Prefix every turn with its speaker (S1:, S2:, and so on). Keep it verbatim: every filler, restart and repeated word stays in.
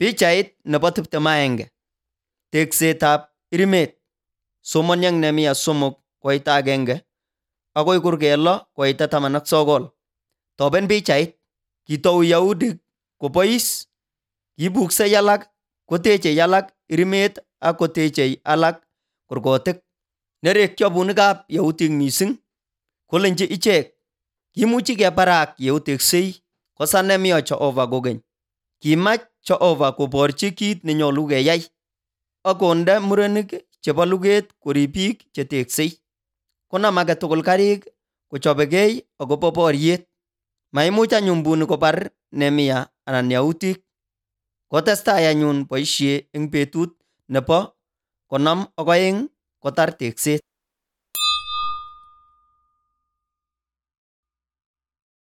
S1: Pichait nebo tiptem ak aeng. Teksetab irimet. Somoniang Nehemia somok koita agenge agoi kurge lo koita taman ak sogol. Toben pichait. Kitou Yahudik kobois. Kibuksei alak koteche alak irimet ak koteche alak kurgotik. Nerekyo bunikab Yahudik mising. Kolenji ichek, kimuchi kebarak yeuteksei kosa Nehemia Jehova kogeny. Kimach Jehova koborchi kit nenyolu keyai ak konde murenik chebo luget korib biik che teksei. Konam age tugul karik kochobegei agobo boriet. Maimuch anyun bunik kobar Nehemia anan Yahudik. Kotestai anyun boisie eng betut nebo konom ak oeng kotar tekset.